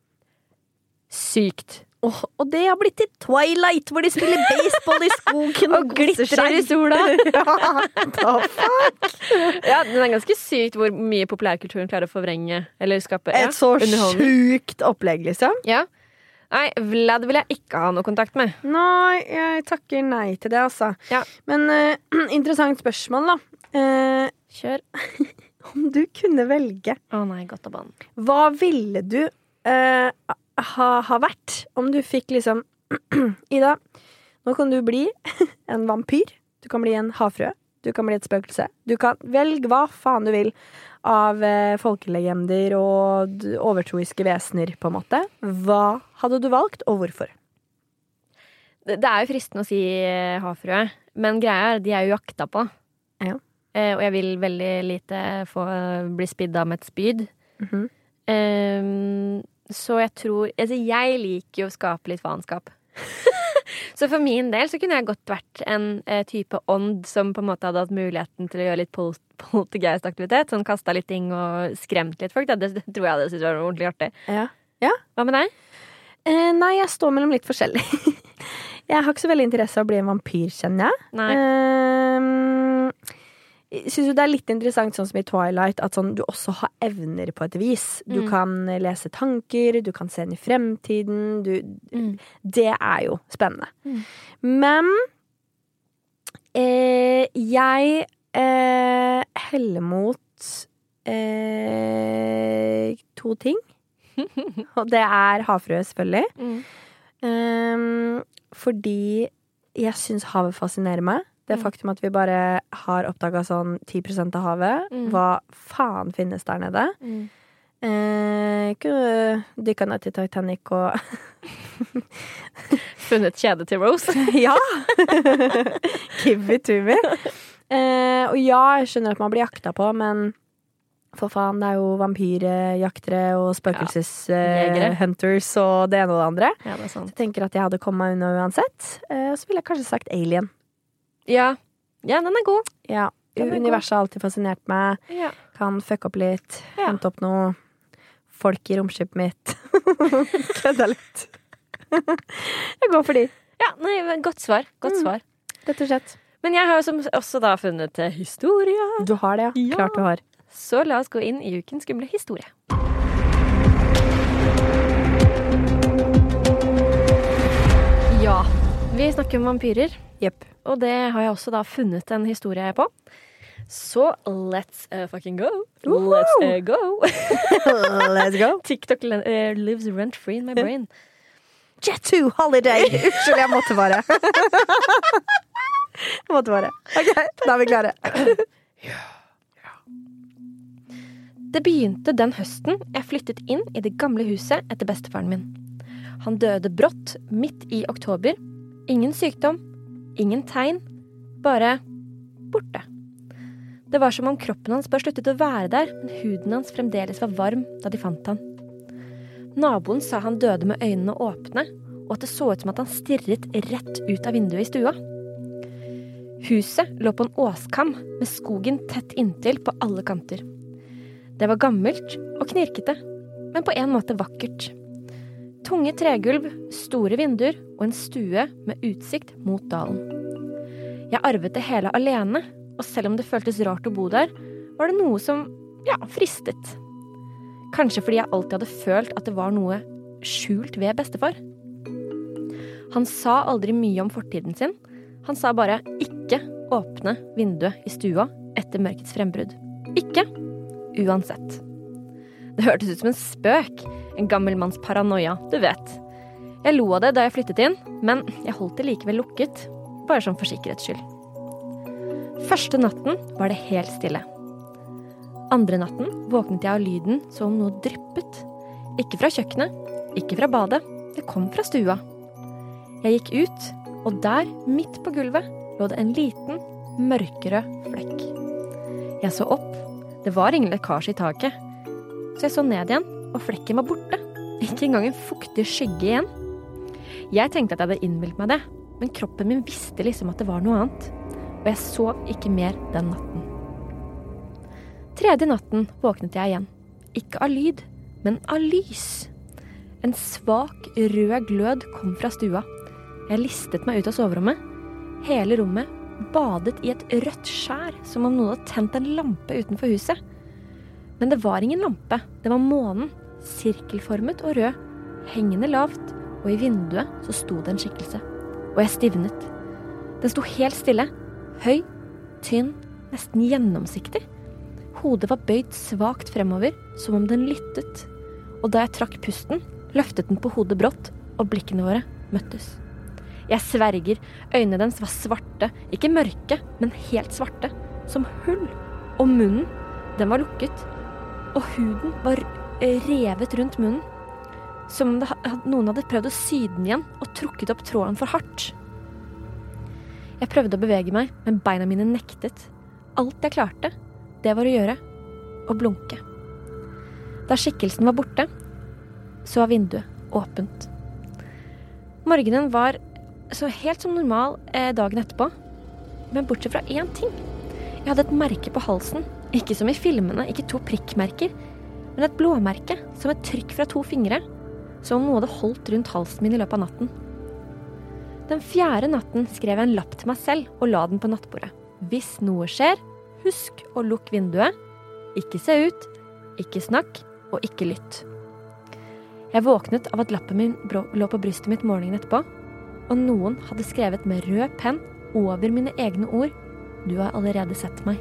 Sykt. Oh, og det har blitt til Twilight, hvor de spiller baseball i skogen og, og glitrer i sola. Ja, da fuck. Ja, den er ganske sykt hvor mye populærkulturen klarer å forvrenge eller skape. Et ja, så sjukt opplegg, liksom. Ja. Nei, Vlad vil jeg ikke ha noe kontakt med. Nei, jeg takker nei til det, altså. Ja. Men uh, interessant spørsmål, da. Uh, Kjør. Om du kunne velge Å oh, nei, godt av banen. Hva ville du uh, ha, ha vært om du fikk liksom Ida, nå kan du bli en vampyr. Du kan bli en havfrue. Du kan bli et spøkelse. Du kan velge hva faen du vil av eh, folkelegender og d- overtroiske vesener, på en måte. Hva hadde du valgt, og hvorfor? Det, det er jo fristende å si eh, havfrue, men greia er de er jo jakta på. Ja. Eh, og jeg vil veldig lite få bli spidd av med et spyd. Mhm. Eh, så jeg tror Altså, jeg liker jo å skape litt faenskap. Så for min del så kunne jeg godt vært en eh, type ånd som på en måte hadde hatt muligheten til å gjøre litt pol- poltergeist-aktivitet. Sånn kasta litt ting og skremt litt folk. Da. Det, det tror jeg hadde syntes var ordentlig artig. Ja. Ja. Hva med deg? Eh, nei, jeg står mellom litt forskjellig. Jeg har ikke så veldig interesse av å bli en vampyr, kjenner jeg. Nei. Eh, jeg synes jo det er litt interessant, sånn som i Twilight, at sånn, du også har evner på et vis. Du Mm. kan lese tanker, du kan se inn i fremtiden. Du, Mm. Det er jo spennende. Mm. Men eh, jeg eh, heller mot eh, to ting. Og det er havfrue, selvfølgelig. Mm. Um, fordi jeg syns havet fascinerer meg. Det Mm. faktum at vi bare har oppdaga sånn ti prosent av havet. Mm. Hva faen finnes der nede? Mm. Eh, kunne dykka ned til Titanic og Funnet kjede til Rose. Ja! Give it to me. Eh, og ja, jeg skjønner at man blir jakta på, men for faen, det er jo vampyrjaktere og Jegere. spøkelseshunters og det ene og det andre. Ja, det er sant. Jeg tenker at jeg hadde kommet meg unna uansett. Eh, og så ville jeg kanskje sagt alien. Ja. Ja, den er god. Ja, Den er universet har alltid fascinert meg. Ja. Kan fucke opp litt, Ja. hente opp noe folk i romskipet mitt. Kødda litt. Jeg går for de, Ja, nei, men godt svar. Godt Mm. svar. rett og slett. Men jeg har jo som- også da funnet eh, historie. Du har det, ja. Ja. Klart du har. Så la oss gå inn i ukens skumle historie. Ja, vi snakker om vampyrer. Jepp. Og det har jeg også da funnet en historie på. Så let's uh, fucking go. Woohoo! Let's uh, go. Let's go. TikTok uh, lives rent free in my brain. Jet to holiday. Unnskyld, jeg måtte bare. Det måtte bare. Ok, da er vi klare. Det begynte den høsten jeg flyttet inn i det gamle huset etter bestefaren min. Han døde brått midt i oktober. Ingen sykdom, ingen tegn, bare borte. Det var som om kroppen hans bare sluttet å være der, men huden hans fremdeles var varm da de fant han. Naboen sa han døde med øynene åpne, og at det så ut som at han stirret rett ut av vinduet i stua. Huset lå på en åskam med skogen tett inntil på alle kanter. Det var gammelt og knirkete, men på en måte vakkert. Tunge tregulv, store vinduer og en stue med utsikt mot dalen. Jeg arvet det hele alene, og selv om det føltes rart å bo der, var det noe som, ja, fristet. Kanskje fordi jeg alltid hadde følt at det var noe skjult ved bestefar. Han sa aldri mye om fortiden sin. Han sa bare ikke åpne vinduet i stua etter mørkets frembrudd. Ikke, uansett. Det hørtes ut som en spøk, en gammel manns paranoia, du vet. Jeg lo av det da jeg flyttet inn, men jeg holdt det likevel lukket, bare som for sikkerhets skyld. Første natten var det helt stille. Andre natten våknet jeg av lyden som om noe dryppet. Ikke fra kjøkkenet, ikke fra badet, det kom fra stua. Jeg gikk ut, og der, midt på gulvet, lå det en liten, mørkerød flekk. Jeg så opp, det var ingen lekkasje i taket. Så jeg så ned igjen, og flekken var borte. Ikke engang en fuktig skygge igjen. Jeg tenkte at jeg hadde innbilt meg det, men kroppen min visste liksom at det var noe annet. Og jeg sov ikke mer den natten. Tredje natten våknet jeg igjen. Ikke av lyd, men av lys. En svak, rød glød kom fra stua. Jeg listet meg ut av soverommet. Hele rommet badet i et rødt skjær, som om noen hadde tent en lampe utenfor huset. Men det var ingen lampe, det var månen, sirkelformet og rød, hengende lavt, og i vinduet så sto det en skikkelse. Og jeg stivnet. Den sto helt stille, høy, tynn, nesten gjennomsiktig. Hodet var bøyd svagt fremover, som om den lyttet. Og da jeg trakk pusten, løftet den på hodet brått, og blikkene våre møttes. Jeg sverger, øynene dens var svarte, ikke mørke, men helt svarte, som hull. Og munnen, den var lukket, og huden var revet rundt munnen, som om det, noen hadde prøvd å sy den igjen og trukket opp tråden for hardt. Jeg prøvde å bevege meg, men beina mine nektet. Alt jeg klarte, det var å gjøre, å blunke. Da skikkelsen var borte, så var vinduet åpent. Morgenen var så helt som normal eh, dagen etterpå, men bortsett fra én ting. Jeg hadde et merke på halsen, ikke som i filmene, ikke to prikkmerker, men et blåmerke, som et trykk fra to fingre, som om noe hadde holdt rundt halsen min i løpet av natten. Den fjerde natten skrev jeg en lapp til meg selv og la den på nattbordet. Hvis noe skjer, husk å lukke vinduet, ikke se ut, ikke snakk og ikke lytt. Jeg våknet av at lappen min lå på brystet mitt morgenen etterpå, og noen hadde skrevet med rød penn over mine egne ord, du har allerede sett meg.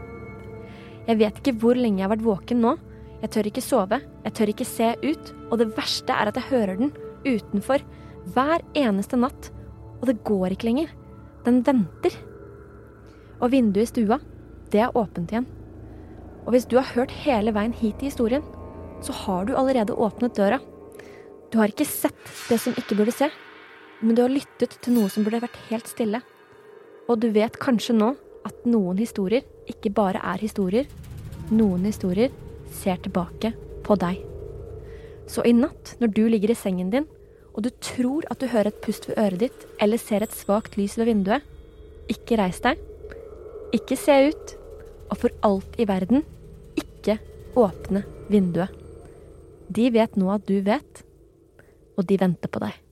Jeg vet ikke hvor lenge jeg har vært våken nå, jeg tør ikke sove, jeg tør ikke se ut, og det verste er at jeg hører den utenfor hver eneste natt, og det går ikke lenger, den venter. Og vinduet i stua, det er åpent igjen. Og hvis du har hørt hele veien hit i historien, så har du allerede åpnet døra. Du har ikke sett det som ikke burde se, men du har lyttet til noe som burde vært helt stille. Og du vet kanskje nå at noen historier ikke bare er historier, noen historier ser tilbake på deg. Så i natt, når du ligger i sengen din, og du tror at du hører et pust ved øret ditt, eller ser et svagt lys ved vinduet, ikke reis deg, ikke se ut, og for alt i verden, ikke åpne vinduet. De vet nå at du vet, og de venter på deg.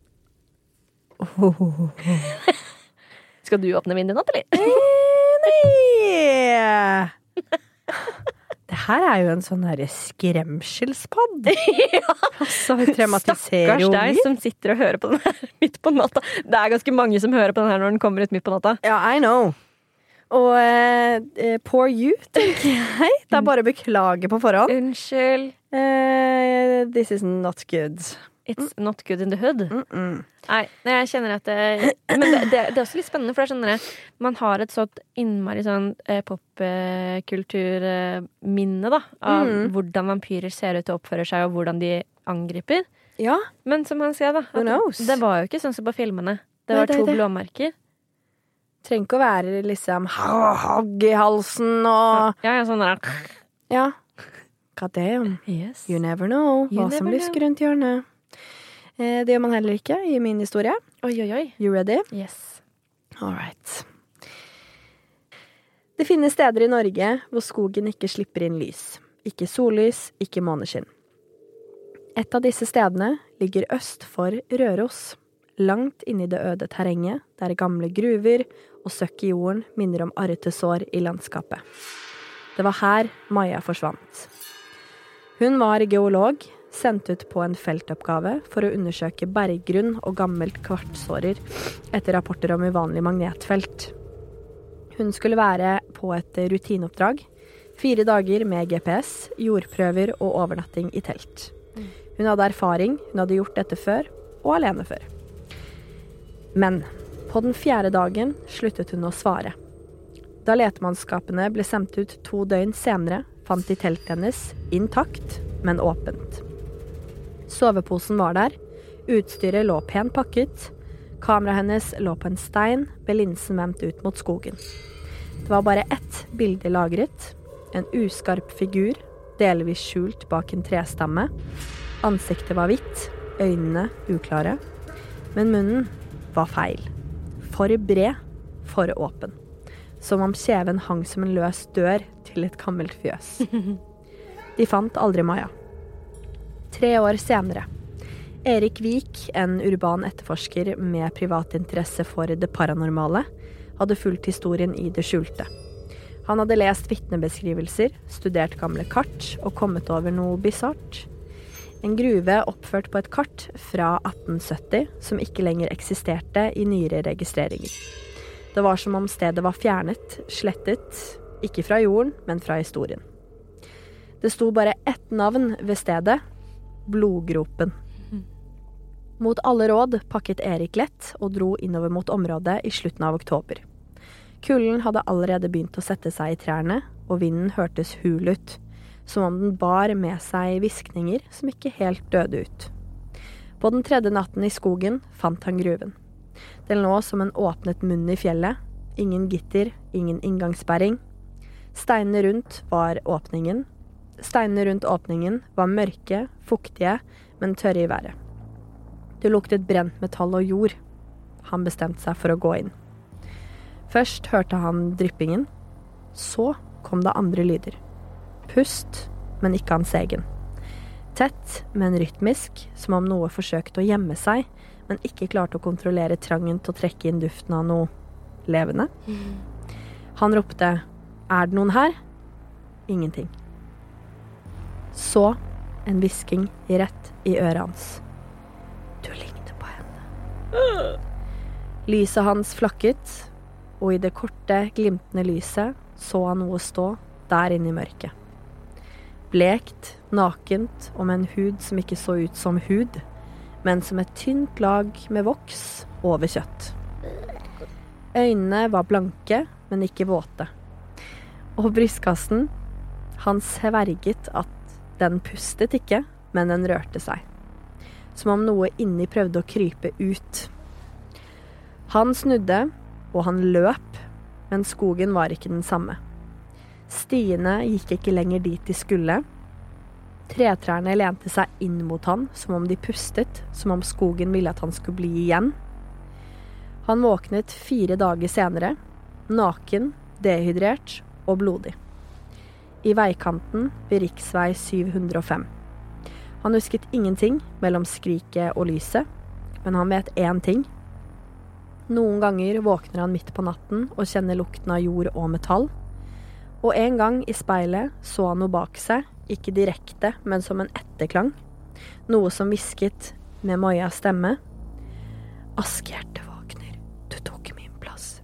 Oh. Skal du åpne vinduet natt, eller? Nei! Det her er jo en sånn her skremselspodd. Ja. Altså, traumatiserer jo deg som sitter og hører på den her midt på natta. Det er ganske mange som hører på den her når den kommer ut midt på natta. Ja, I know. Og uh, poor you, tenker jeg. Det er bare å beklage på forhånd. Unnskyld. Uh, this is not good. It's not good in the hood. Mm -mm. Nei, jeg kjenner at det, men det, det, det er også litt spennende, for det er sånn at man har et sånt innmari sånn eh, popkulturminne, da, av Mm. hvordan vampyrer ser ut og oppfører seg, og hvordan de angriper. Ja. Men som han sier, da, Who knows? at det var jo ikke sånn som på filmene. Det Nei, var det er to det. blåmerker. Trenger ikke å være liksom hagg i halsen og Ja, ja, sånn der. Ja. God damn. Yes. You never know You hva som never lysker rundt hjørnet. Eh, det gjør man heller ikke i min historie. Oi, oi, oi. You ready? Yes. All right. Det finnes steder i Norge hvor skogen ikke slipper inn lys. Ikke sollys, ikke måneskinn. Et av disse stedene ligger øst for Røros, langt inne i det øde terrenget, der gamle gruver og søkk i jorden minner om arrete sår i landskapet. Det var her Maja forsvant. Hun var geolog, sendt ut på en feltoppgave for å undersøke berggrunn og gammelt kvartsårer etter rapporter om uvanlig magnetfelt. Hun skulle være på et rutineoppdrag, fire dager med G P S, jordprøver og overnatting i telt. Hun hadde erfaring, hun hadde gjort dette før, og alene før. Men på den fjerde dagen sluttet hun å svare. Da letemannskapene ble sendt ut to døgn senere, fant de teltet hennes intakt, men åpent. Soveposen var der, utstyret lå pent pakket, kameraet hennes lå på en stein, med linsen vendt ut mot skogen. Det var bare ett bilde lagret, en uskarp figur, delvis skjult bak en trestamme. Ansiktet var hvitt, øynene uklare, men munnen var feil. For bred, for åpen. Som om kjeven hang som en løs dør til et gammelt fjøs. De fant aldri Maja. Tre år senere. Erik Vik, en urban etterforsker med privatinteresse for det paranormale, hadde fulgt historien i det skjulte. Han hadde lest vitnebeskrivelser, studert gamle kart og kommet over noe bizarrt. En gruve oppført på et kart fra atten sytti som ikke lenger eksisterte i nyere registreringer. Det var som om stedet var fjernet, slettet, ikke fra jorden, men fra historien. Det sto bare ett navn ved stedet, Blodgropen. Mot alle råd pakket Erik lett og dro innover mot området i slutten av oktober. Kulden hadde allerede begynt å sette seg i trærne, og vinden hørtes hul ut, som om den bar med seg viskninger som ikke helt døde ut. På den tredje natten i skogen fant han gruven. Den lå som en åpnet munn i fjellet, ingen gitter, ingen inngangssperring. Steinene rundt var åpningen. Steinene rundt åpningen var mørke, fuktige, men tørre i været. Det luktet brent metall og jord. Han bestemte seg for å gå inn. Først hørte han dryppingen. Så kom det andre lyder. Pust, men ikke hans egen. Tett, men rytmisk, som om noe forsøkte å gjemme seg, men ikke klarte å kontrollere trangen til å trekke inn duften av noe levende. Han ropte, er det noen her? Ingenting. Så en visking rett i øret hans. Du ligner på henne. Lyset hans flakket, og i det korte, glimtende lyset så han noe stå der inne i mørket. Blekt, nakent og med en hud som ikke så ut som hud, men som et tynt lag med voks over kjøtt. Øynene var blanke, men ikke våte. Og brystkassen, han sverget at den pustet ikke, men den rørte seg. Som om noe inni prøvde å krype ut. Han snudde, og han løp, men skogen var ikke den samme. Stiene gikk ikke lenger dit de skulle. Tretrærne lente seg inn mot han, som om de pustet, som om skogen ville at han skulle bli igjen. Han våknet fire dager senere, naken, dehydrert og blodig. I veikanten ved riksvei syv hundre og fem. Han husket ingenting mellom skriket og lyset, men han vet én ting. Noen ganger våkner han midt på natten og kjenner lukten av jord og metall. Og en gang i speilet så han noe bak seg, ikke direkte, men som en etterklang. Noe som hvisket med Majas stemme. Askehjerte våkner, du tok min plass.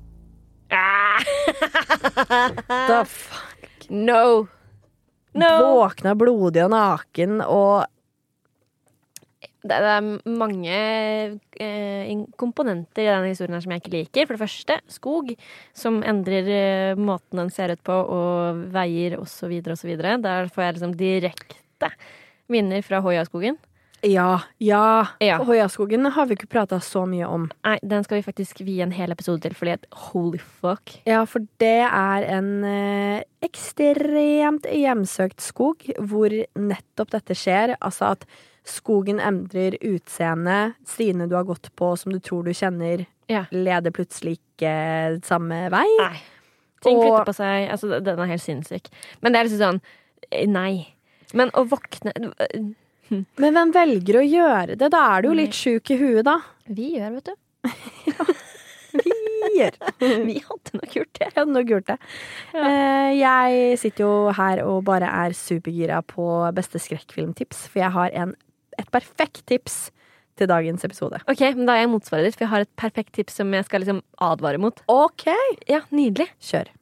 The fuck? No. No. Våkna blodig og naken og Det er mange eh, komponenter i denne historien her som jeg ikke liker. For det første, skog, som endrer eh, måten den ser ut på, og veier og så videre og så videre. Der får jeg liksom direkte minner fra Hoia-skogen. Ja, ja. Ja. Hoia-skogen har vi ikke pratet så mye om. Nei, den skal vi faktisk vie en hel episode til, fordi at holy fuck. Ja, for det er en eh, ekstremt hjemsøkt skog, hvor nettopp dette skjer. Altså at skogen endrer utseende, stiene du har gått på som du tror du kjenner, ja. leder plutselig ikke samme vei. Nei. Ting Og- flytter på seg, altså den er helt sinnssyk. Men det er liksom sånn, eh, nei. Men å våkne... Men hvem velger å gjøre det? Da er du jo litt sjuk i huet, da. Vi gjør, vet du. Vi gjør. Vi hadde nok gjort det. Jeg hadde nok gjort det. Ja. Eh, Jeg sitter jo her og bare er supergira på beste skrekkfilmtips, for jeg har en, et perfekt tips til dagens episode. Ok, men da er jeg motsvaret ditt, for jeg har et perfekt tips som jeg skal liksom advare mot. Ok. Ja, nydelig. Kjør.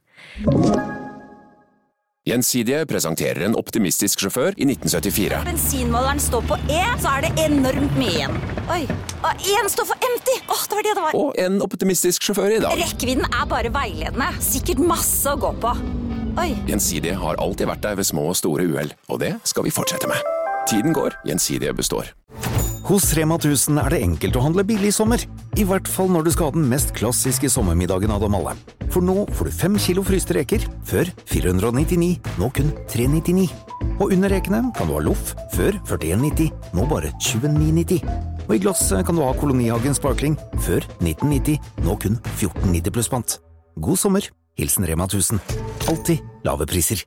Gjensidige presenterer en optimistisk sjåfør i nitten syttifire. Bensinmåleren står på E, så er det enormt mye igjen. Oi, og en står for empty. Åh, det var det det var. Og en optimistisk sjåfør i dag. Rekkevidden er bare veiledende. Sikkert masse å gå på. Oi. Gjensidige har alltid vært der ved små og store uhell, og det skal vi fortsette med. Tiden går, Gjensidige består. Hos Rema tusen er det enkelt å handle billig i sommer. I hvert fall når du skal ha den mest klassiske sommermiddagen av dem alle. For nå får du fem kilo fryste reker, før fire hundre nittini, nå kun tre nittini. Og under rekene kan du ha loff, før førtien nitti, nå bare tjueni nitti. Og i glass kan du ha Kolonihagen Sparkling, før nitten nitti, nå kun fjorten nitti pluss pant. God sommer, hilsen Rema tusen. Alltid lave priser.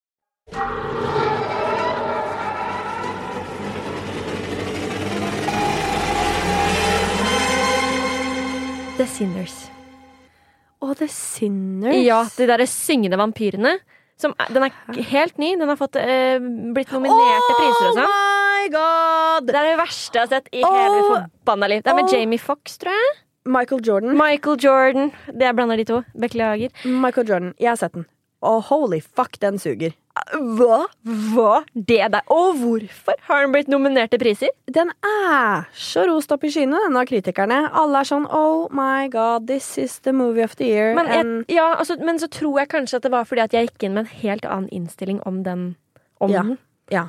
The Sinners. Å, The Sinners? Ja, de der syngende vampyrene. Som er, den er helt ny. Den har fått, eh, blitt nominert til priser og sånn. Oh my god! Det er det verste jeg har sett i hele Oh. forbanna liv. Det er med Oh. Jamie Foxx, tror jeg. Michael Jordan. Michael Jordan. Det jeg blander de to. Beklager. Michael Jordan. Jeg har sett den. Og holy fuck, den suger. Hva? Hva? Det der? Og hvorfor har den blitt nominert til priser? Den er så rost opp i skyene, den av kritikerne. Alle er sånn, oh my god, this is the movie of the year. Men, jeg, And- ja, altså, men så tror jeg kanskje at det var fordi at jeg gikk inn med en helt annen innstilling om den. Om ja, den. ja.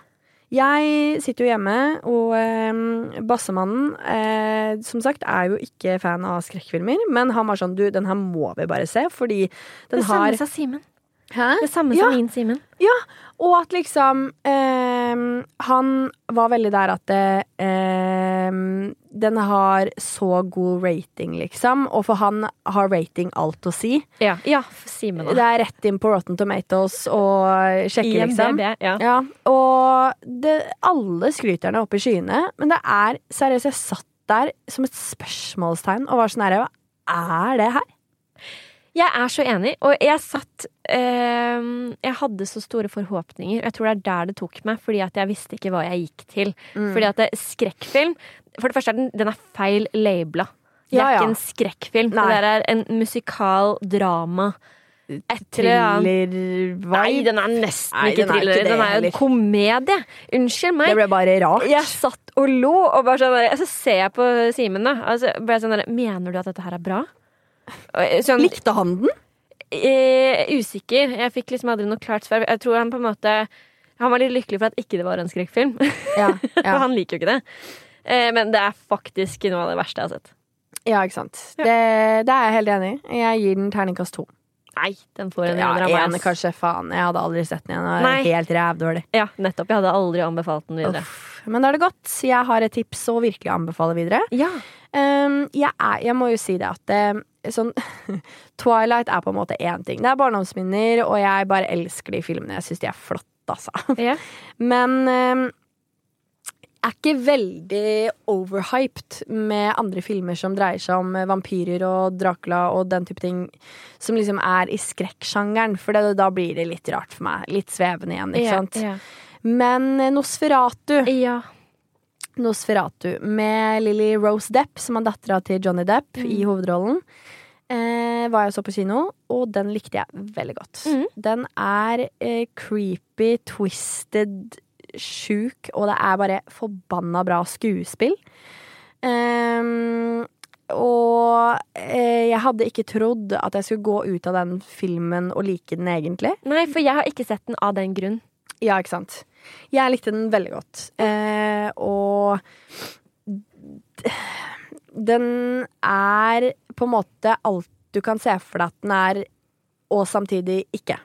Jeg sitter jo hjemme, og eh, Bassemannen, eh, som sagt, er jo ikke fan av skrekkfilmer, men han var sånn, du, den her må vi bare se, fordi den Det har... samme sa Simen. Hæ? Det samme Ja. som min Simen. Ja, og at liksom eh, han var veldig der at det, eh, den har så god rating, liksom. Og for han har rating alt å si. Ja, ja Simen da. Det er rett inn på Rotten Tomatoes og sjekke, I M D B, liksom. ja. Ja, og det, alle skryterne oppe i skyene, men det er seriøst, jeg satt der som et spørsmålstegn og var sånn her, hva er det her? Jeg er så enig, og jeg satt eh, Jeg hadde så store forhåpninger. Jeg tror det er der det tok meg, fordi at jeg visste ikke hva jeg gikk til. Mm. Fordi at det, skrekkfilm For det første er den, den er feil labela. Det Ja, er ja. ikke en skrekkfilm. Nei. Det der er en musikal drama. Et eller annet. Thriller-vibe? Nei, den er nesten Nei, ikke den er thriller. ikke det Den er heller. en komedie. Unnskyld meg. Det ble bare rart. Jeg satt og lo, og bare sånn der, så ser jeg på Simen, da. Altså, bare sånn der, mener du at dette her er bra? Og Sånn, Likte han den? Eh, usikker. Jeg fikk liksom aldri noe klart svar. Jeg tror han på en måte Han var litt lykkelig for at ikke det var en skrekkfilm. Ja, ja. For han liker jo ikke det. Eh, men det er faktisk noe av det verste jeg har sett. Ja, ikke sant. Det, det er jeg helt enig i. Jeg gir den terningkast to. Nei, den får en Ja, ener av meg, en ass. kanskje, faen. Jeg hadde aldri sett den igjen. Den Nei. er helt rævdårlig. Ja, nettopp. Jeg hadde aldri anbefalt den videre. Men da er det godt. Jeg har et tips å virkelig anbefale videre. Ja. Um, jeg, er, jeg må jo si det at eh, sånn, Twilight er på en måte én ting. Det er barndomsminner, og jeg bare elsker de filmene. Jeg syns de er flotte, altså. Ja. Men um, er ikke veldig overhyped med andre filmer som dreier seg om vampyrer og Dracula og den type ting, som liksom er i skrekksjangeren, for det, da blir det litt rart for meg. Litt svevende igjen, ikke Ja, sant? ja. Men Nosferatu Ja. Nosferatu med Lily Rose Depp, som er dattera til Johnny Depp Mm. i hovedrollen. Eh, var jeg så på kino, og den likte jeg veldig godt. Mm. Den er eh, creepy, twisted, sjuk, og det er bare forbanna bra skuespill. Um, og eh, jeg hadde ikke trodd at jeg skulle gå ut av den filmen og like den egentlig. Nei, for jeg har ikke sett den av den grunn. Ja, ikke sant. Jeg likte den veldig godt. Eh, og den er på en måte alt du kan se for deg at den er, og samtidig ikke.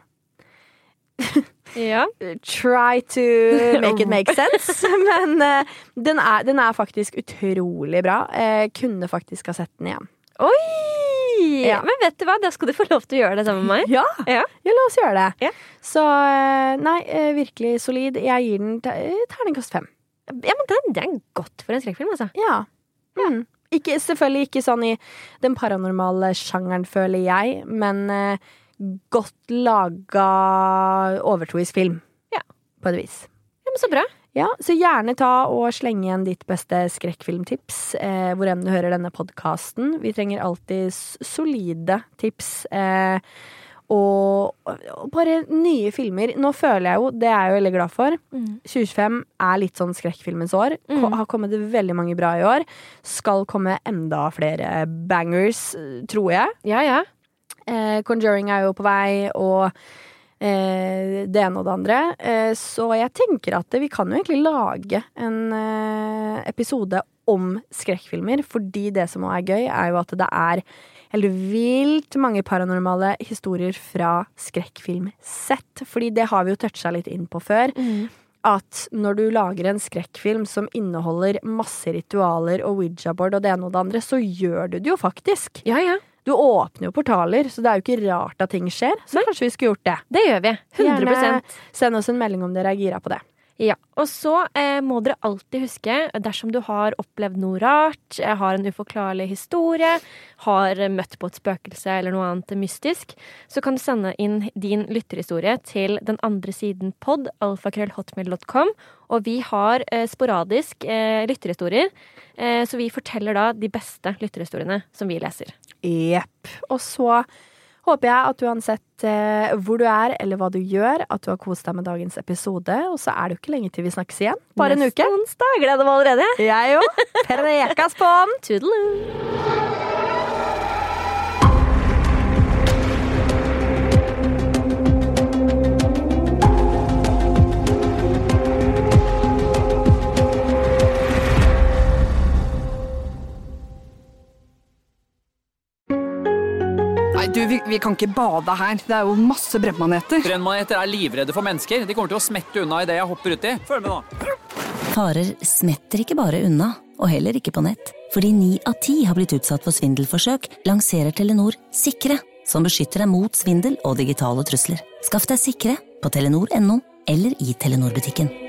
Ja. Try to make it make sense. Men uh, den, er, den er faktisk utrolig bra. Jeg kunne faktisk ha sett den igjen. Oi! Ja. Men vet du hva, da skal du få lov til å gjøre det sammen med meg. Ja, ja. ja la oss gjøre det. Ja. Så nei, virkelig solid. Jeg gir den terningkast fem. Ja, men det, det er godt for en skrekkfilm, altså. Ja. Mm. Ikke, selvfølgelig ikke sånn i den paranormale sjangeren, føler jeg, men uh, godt laga overtroisk film. Ja. På et vis. Ja, men så bra. Ja, så gjerne ta og slenge igjen ditt beste skrekkfilmtips, eh, hvor enn du hører denne podcasten. Vi trenger alltid solide tips, eh, og, og bare nye filmer. Nå føler jeg jo, det er jeg jo veldig glad for, mm. tjue tjuefem er litt sånn skrekkfilmens år. Mm. Har kommet veldig mange bra i år. Skal komme enda flere bangers, tror jeg. Ja, ja. Eh, Conjuring er jo på vei, og eh, det ene og det andre. Eh, så jeg tenker at vi kan jo egentlig lage en eh, episode om skrekkfilmer, fordi det som også er gøy, er jo at det er helt vilt mange paranormale historier fra skrekkfilmsett, fordi det har vi jo touchet litt inn på før. Mm. At når du lager en skrekkfilm som inneholder masse ritualer og Ouija-board og det ene og det andre, så gjør du det jo faktisk. Ja, ja. Du åpner jo portaler, så det er jo ikke rart at ting skjer. Så Nei. Kanskje vi skulle gjort det. Det gjør vi. hundre prosent. Gjerne send oss en melding om dere er gira på det. Ja, og så eh, må dere alltid huske, dersom du har opplevd noe rart, har en uforklarlig historie, har møtt på et spøkelse eller noe annet mystisk, så kan du sende inn din lytterhistorie til den andre siden pod, alfakrøll hotmail dot com, og vi har eh, sporadisk eh, lytterhistorier, eh, så vi forteller da de beste lytterhistoriene som vi leser. Jepp. Og så håper jeg at uansett eh, hvor du er, eller hva du gjør, at du har kost deg med dagens episode. Og så er det jo ikke lenge til vi snakkes igjen. Bare en uke. Neste onsdag. Gleder meg allerede. Jeg jo. Prekas på den. Toodaloo. Du, vi, vi kan ikke bade her. Det er jo masse brennmaneter. Brennmaneter er livredde for mennesker. De kommer til å smette unna i det jeg hopper uti. Følg med nå. Farer smetter ikke bare unna, og heller ikke på nett. Fordi ni av ti har blitt utsatt for svindelforsøk, lanserer Telenor Sikre, som beskytter deg mot svindel og digitale trusler. Skaff deg Sikre på telenor punktum no eller i Telenor-butikken.